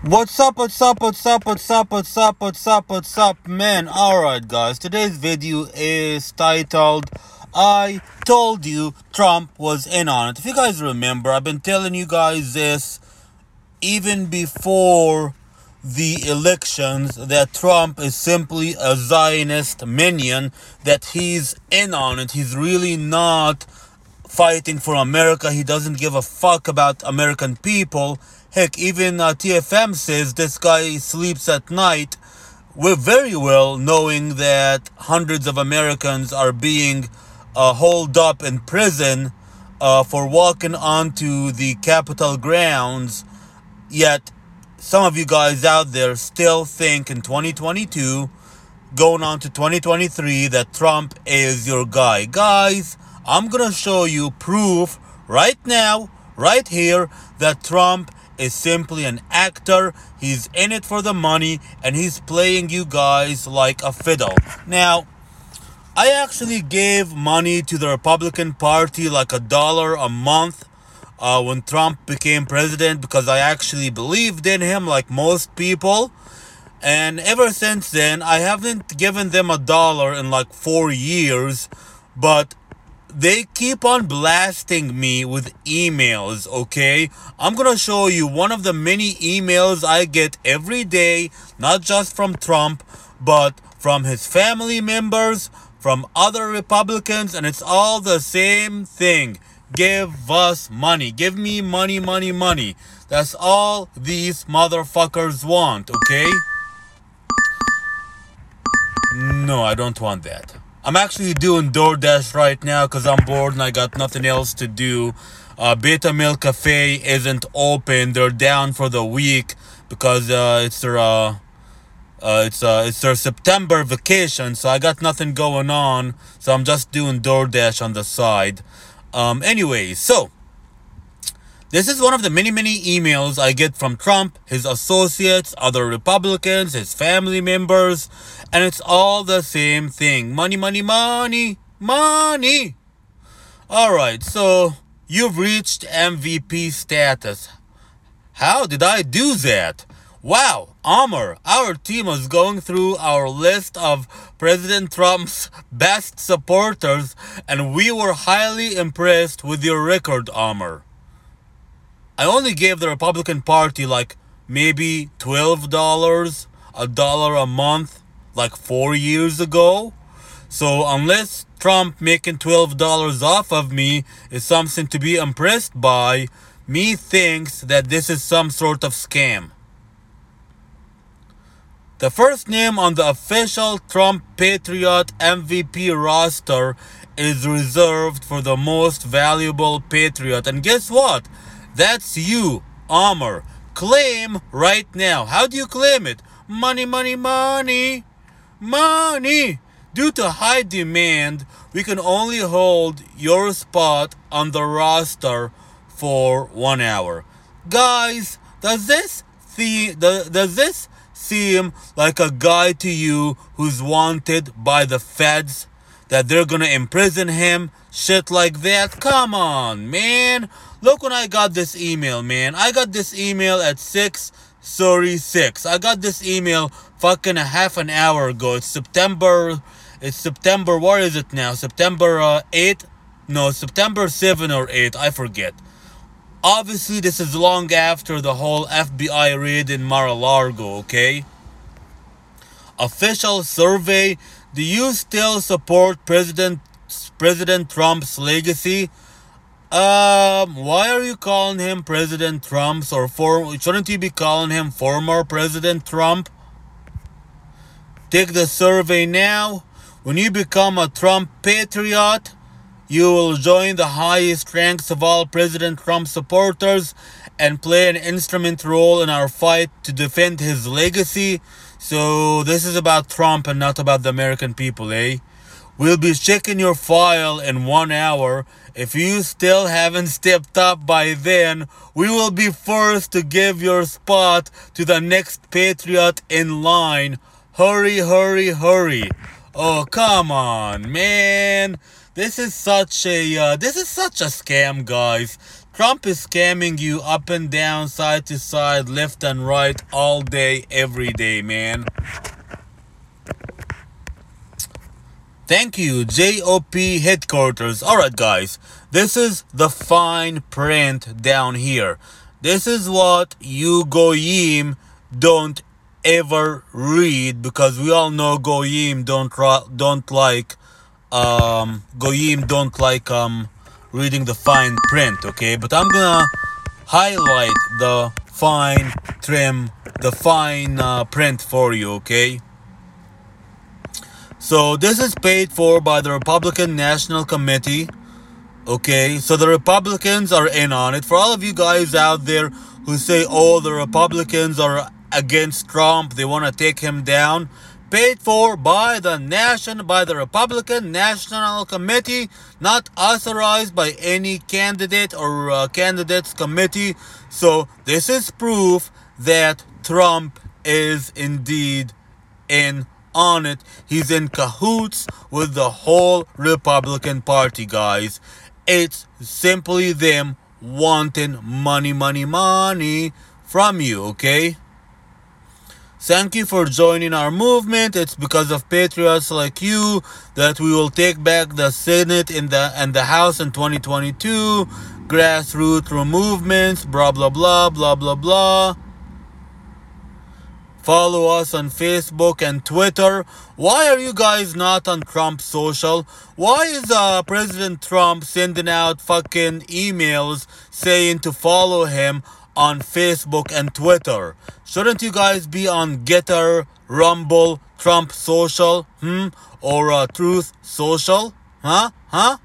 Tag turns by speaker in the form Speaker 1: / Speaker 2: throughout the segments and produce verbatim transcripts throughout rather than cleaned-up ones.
Speaker 1: What's up, what's up, what's up, what's up, what's up, what's up, what's up, man? Alright, guys, today's video is titled, I Told You Trump Was In On It. If you guys remember, I've been telling you guys this even before the elections that Trump is simply a Zionist minion, that he's in on it. He's really not fighting for America. He doesn't give a fuck about American people. Heck, even uh, T F M says this guy sleeps at night. We're very well knowing that hundreds of Americans are being uh, holed up in prison uh, for walking onto the Capitol grounds. Yet, some of you guys out there still think in twenty twenty-two, going on to twenty twenty-three, that Trump is your guy. Guys, I'm gonna show you proof right now, right here, that Trump is simply an actor. He's in it for the money, and he's playing you guys like a fiddle. Now, I actually gave money to the Republican Party, like a dollar a month, uh, when Trump became president, because I actually believed in him like most people. And ever since then, I haven't given them a dollar in like four years, but they keep on blasting me with emails, okay? I'm gonna show you one of the many emails I get every day, not just from Trump, but from his family members, from other Republicans, and it's all the same thing. Give us money. Give me money, money, money. That's all these motherfuckers want, okay? No, I don't want that. I'm actually doing DoorDash right now because I'm bored and I got nothing else to do. Uh, Beta Milk Cafe isn't open. They're down for the week because uh, it's their uh, uh, it's uh, it's their September vacation. So I got nothing going on. So I'm just doing DoorDash on the side. Um, anyway, so this is one of the many, many emails I get from Trump, his associates, other Republicans, his family members, and it's all the same thing. Money, money, money, money. Alright, so you've reached M V P status. How did I do that? Wow, Amr, our team was going through our list of President Trump's best supporters, and we were highly impressed with your record, Amr. I only gave the Republican Party like maybe twelve dollars, a dollar a month, like four years ago. So unless Trump making twelve dollars off of me is something to be impressed by, me thinks that this is some sort of scam. The first name on the official Trump Patriot M V P roster is reserved for the most valuable patriot. And guess what? That's you, Amr. Claim right now. How do you claim it? Money, money, money, money. Due to high demand, we can only hold your spot on the roster for one hour. Guys, does this the, does this seem like a guy to you who's wanted by the feds? That they're gonna imprison him? Shit like that? Come on, man. Look when I got this email, man. I got this email at six thirty-six. I got this email fucking a half an hour ago. It's September, it's September, what is it now? September uh, eighth? No, September seventh or eighth, I forget. Obviously, this is long after the whole F B I raid in Mar-a-Lago, okay? Official survey. Do you still support President President Trump's legacy? Um, why are you calling him President Trump's or for? Shouldn't you be calling him former President Trump? Take the survey now. When you become a Trump patriot, you will join the highest ranks of all President Trump supporters and play an instrumental role in our fight to defend his legacy. So this is about Trump and not about the American people, eh? We'll be checking your file in one hour. If you still haven't stepped up by then, we will be forced to give your spot to the next patriot in line. Hurry, hurry, hurry. Oh, come on, man. This is such a, uh, this is such a scam, guys. Trump is scamming you up and down, side to side, left and right, all day, every day, man. Thank you, J O P headquarters. Alright, guys, this is the fine print down here. This is what you goyim don't ever read, because we all know goyim don't don't like um goyim don't like um reading the fine print, okay? But I'm gonna highlight the fine trim, the fine uh, print for you, okay? So this is paid for by the Republican National Committee. Okay, so the Republicans are in on it. For all of you guys out there who say, oh, the Republicans are against Trump, they want to take him down, paid for by the nation, by the Republican National Committee, not authorized by any candidate or uh, candidates committee. So this is proof that Trump is indeed in on it. He's in cahoots with the whole Republican Party, guys. It's simply them wanting money, money, money from you, okay? Thank you for joining our movement. It's because of patriots like you that we will take back the Senate in the and the House in twenty twenty-two. Grassroots movements, blah, blah, blah, blah, blah, blah. Follow us on Facebook and Twitter. Why are you guys not on Trump Social? Why is uh, President Trump sending out fucking emails saying to follow him on Facebook and Twitter? Shouldn't you guys be on Getter, Rumble, Trump Social, hmm? Or uh, Truth Social? Huh? Huh?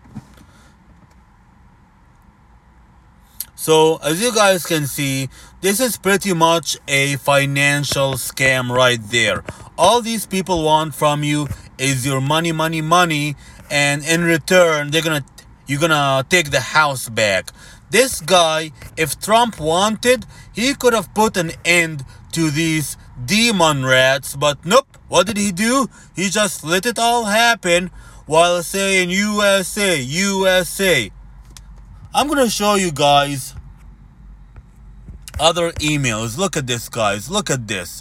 Speaker 1: So, as you guys can see, this is pretty much a financial scam right there. All these people want from you is your money, money, money, and in return, they're gonna, you're gonna take the house back. This guy, if Trump wanted, he could have put an end to these demon rats, but nope. What did he do? He just let it all happen while saying U S A, U S A. I'm gonna show you guys other emails. Look at this, guys. Look at this.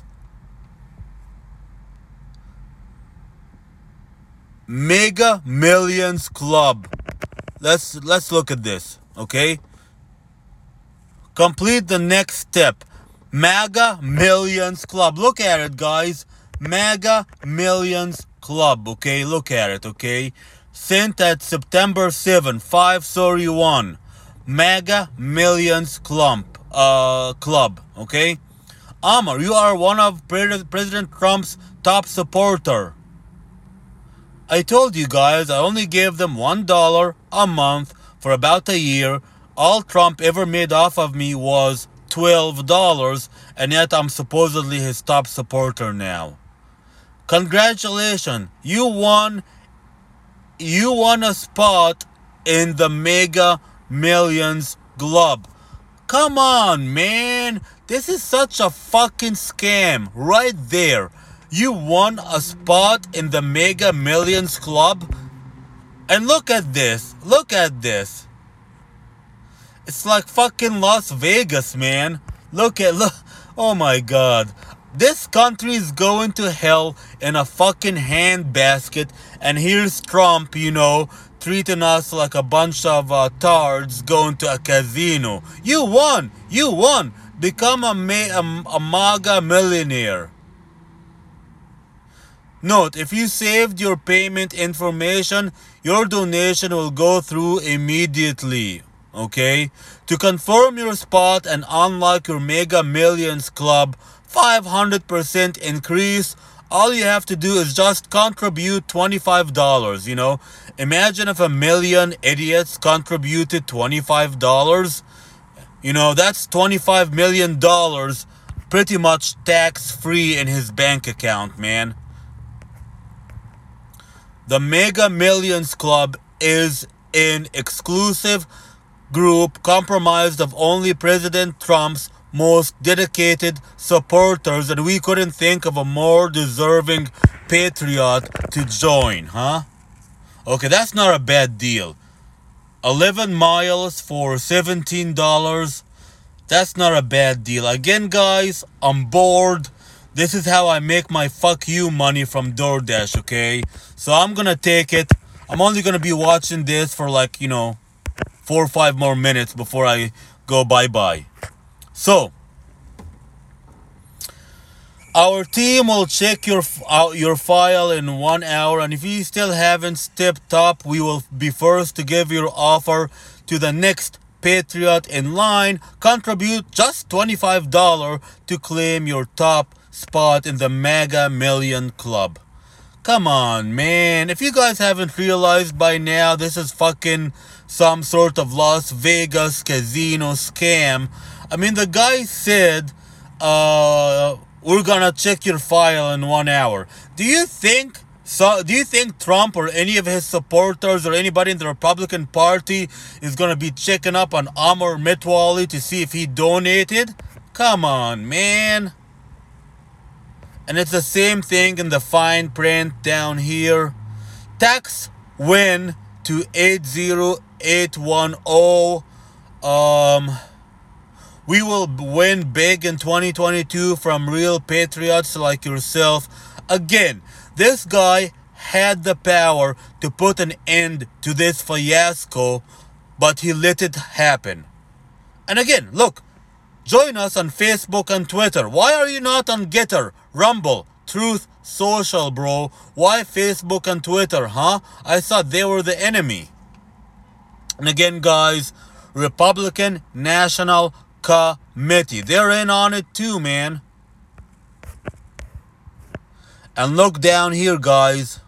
Speaker 1: Mega Millions Club. Let's let's look at this, okay? Complete the next step. Mega Millions Club. Look at it, guys. Mega Millions Club, okay? Look at it, okay? Sent at September seventh, five thirty-one. Mega Millions Club. Uh, club, okay? Amar, you are one of Pre- President Trump's top supporter. I told you guys I only gave them one dollar a month for about a year. All Trump ever made off of me was twelve dollars, and yet I'm supposedly his top supporter now. Congratulations, you won. You won a spot in the Mega Millions Club. Come on, man. This is such a fucking scam right there. You won a spot in the Mega Millions Club. And look at this. Look at this. It's like fucking Las Vegas, man. Look at, look. Oh my God. This country is going to hell in a fucking handbasket. And here's Trump, you know, treating us like a bunch of uh, tards going to a casino. You won. You won. Become a, ma- a, a MAGA millionaire. Note, if you saved your payment information, your donation will go through immediately. Okay? To confirm your spot and unlock your Mega Millions Club five hundred percent increase, all you have to do is just contribute twenty-five dollars, you know. Imagine if a million idiots contributed twenty-five dollars. You know, that's twenty-five million dollars pretty much tax-free in his bank account, man. The Mega Millions Club is an exclusive group comprised of only President Trump's most dedicated supporters, and we couldn't think of a more deserving patriot to join, huh? Okay, that's not a bad deal. eleven miles for seventeen dollars. That's not a bad deal. Again, guys, I'm bored. This is how I make my fuck you money from DoorDash, okay? So I'm gonna take it. I'm only gonna be watching this for like, you know, four or five more minutes before I go bye-bye. So, our team will check your uh, your file in one hour, and if you still haven't stepped up, we will be first to give your offer to the next Patriot in line. Contribute just twenty-five dollars to claim your top spot in the Mega Million Club. Come on, man. If you guys haven't realized by now, this is fucking some sort of Las Vegas casino scam. I mean, the guy said, uh, we're gonna check your file in one hour. Do you think so? Do you think Trump or any of his supporters or anybody in the Republican Party is gonna be checking up on Amr Mitwali to see if he donated? Come on, man. And it's the same thing in the fine print down here. Tax win to eight zero eight one zero. Um, we will win big in twenty twenty-two from real patriots like yourself. Again, this guy had the power to put an end to this fiasco, but he let it happen. And again, look, join us on Facebook and Twitter. Why are you not on Getter, Rumble, Truth Social, bro? Why Facebook and Twitter, huh? I thought they were the enemy. And again, guys, Republican National Committee. They're in on it too, man. And look down here, guys.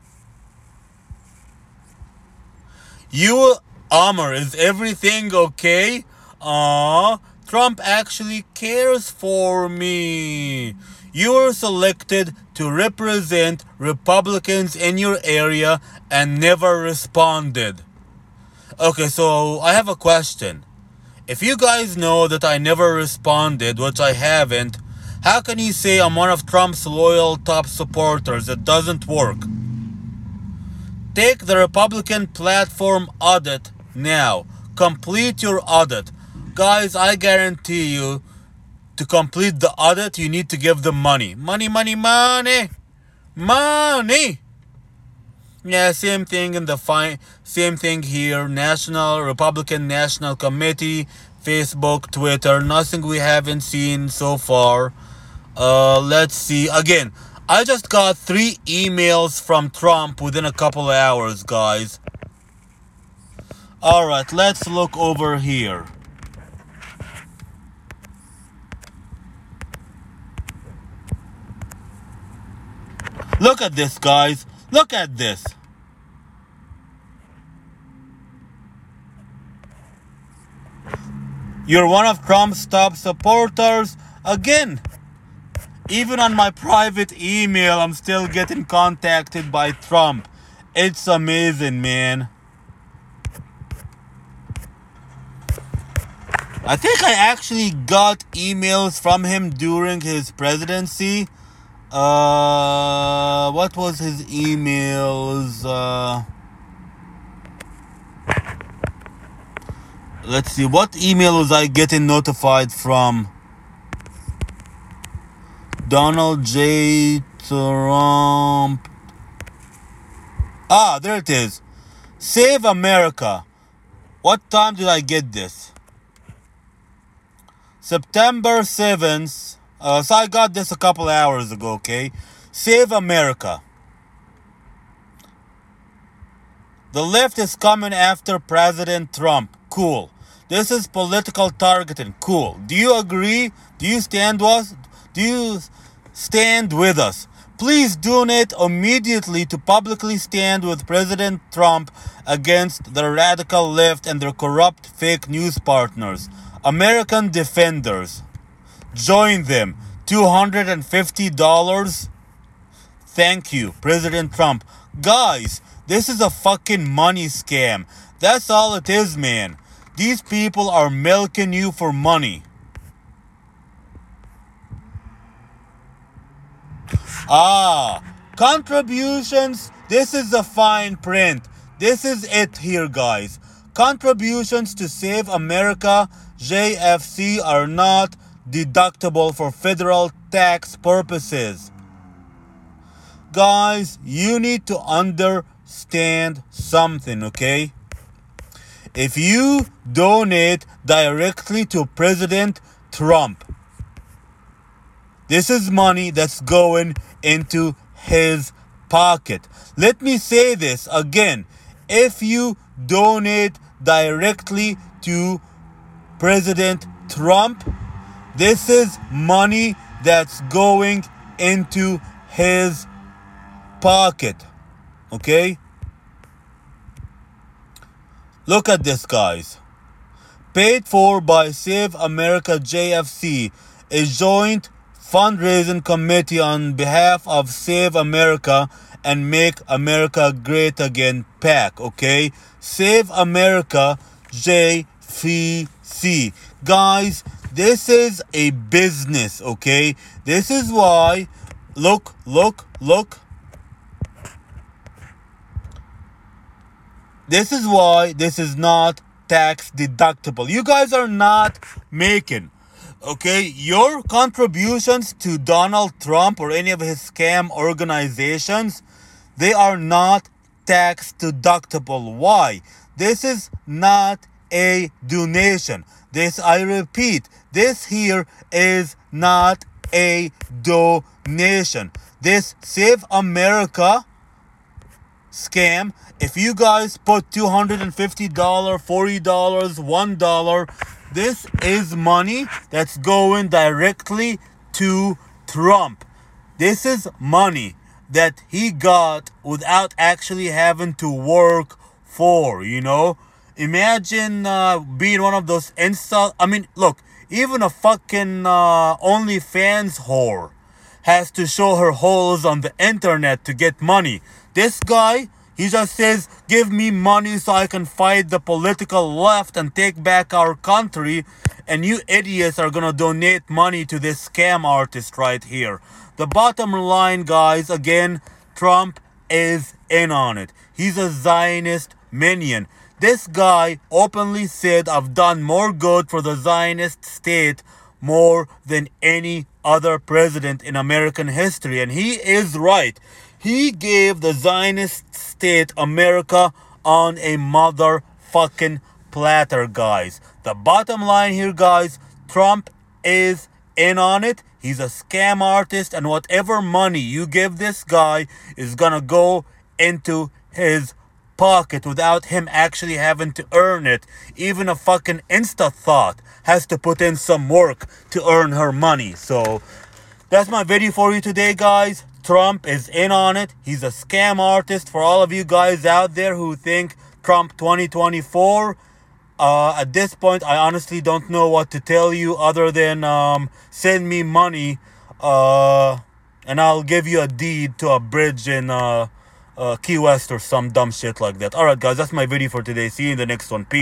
Speaker 1: You, Amr, is everything okay? Aww, Trump actually cares for me. You were selected to represent Republicans in your area and never responded. Okay, so I have a question. If you guys know that I never responded, which I haven't, how can you say I'm one of Trump's loyal top supporters? It doesn't work. Take the Republican platform audit now. Complete your audit. Guys, I guarantee you, to complete the audit, you need to give them money. Money, money, money. Money. Yeah, same thing in the fine, same thing here. National Republican National Committee, Facebook, Twitter. Nothing we haven't seen so far. Uh, let's see. Again, I just got three emails from Trump within a couple of hours, guys. All right, let's look over here. Look at this, guys. Look at this. You're one of Trump's top supporters. Again, even on my private email, I'm still getting contacted by Trump. It's amazing, man. I think I actually got emails from him during his presidency. Uh, what was his emails? Uh, let's see. What email was I getting notified from? Donald J. Trump. Ah, there it is. Save America. What time did I get this? September seventh. Uh, so I got this a couple hours ago, okay? Save America. The left is coming after President Trump. Cool. This is political targeting. Cool. Do you agree? Do you stand with us? Do you stand with us? Please donate immediately to publicly stand with President Trump against the radical left and their corrupt fake news partners. American Defenders. Join them. two hundred fifty dollars. Thank you, President Trump. Guys, this is a fucking money scam. That's all it is, man. These people are milking you for money. Ah, contributions. This is the fine print. This is it here, guys. Contributions to Save America J F C are not deductible for federal tax purposes. Guys, you need to understand something, okay? If you donate directly to President Trump, this is money that's going into his pocket. Let me say this again. If you donate directly to President Trump, this is money that's going into his pocket. Okay? Look at this, guys. Paid for by Save America J F C, a joint fundraising committee on behalf of Save America and Make America Great Again PAC. Okay? Save America J F C. Guys, this is a business, okay? This is why, look, look, look. This is why this is not tax deductible. You guys are not making, okay, your contributions to Donald Trump or any of his scam organizations, they are not tax deductible. Why? This is not a donation. This, I repeat, this here is not a donation. This Save America scam, if you guys put two hundred fifty dollars, forty dollars, one dollar, this is money that's going directly to Trump. This is money that he got without actually having to work for, you know? Imagine uh, being one of those Insta... I mean, look, even a fucking uh, OnlyFans whore has to show her holes on the internet to get money. This guy, he just says, give me money so I can fight the political left and take back our country. And you idiots are gonna donate money to this scam artist right here. The bottom line, guys, again, Trump is in on it. He's a Zionist minion. This guy openly said, I've done more good for the Zionist state more than any other president in American history. And he is right. He gave the Zionist state America on a motherfucking platter, guys. The bottom line here, guys, Trump is in on it. He's a scam artist, and whatever money you give this guy is gonna go into his pocket without him actually having to earn it. Even a fucking Insta thought has to put in some work to earn her money. So that's my video for you today, guys. Trump is in on it. He's a scam artist. For all of you guys out there who think Trump twenty twenty-four, uh, at this point, I honestly don't know what to tell you other than um, send me money uh, and I'll give you a deed to a bridge in uh, uh, Key West or some dumb shit like that. Alright, guys, that's my video for today. See you in the next one. Peace.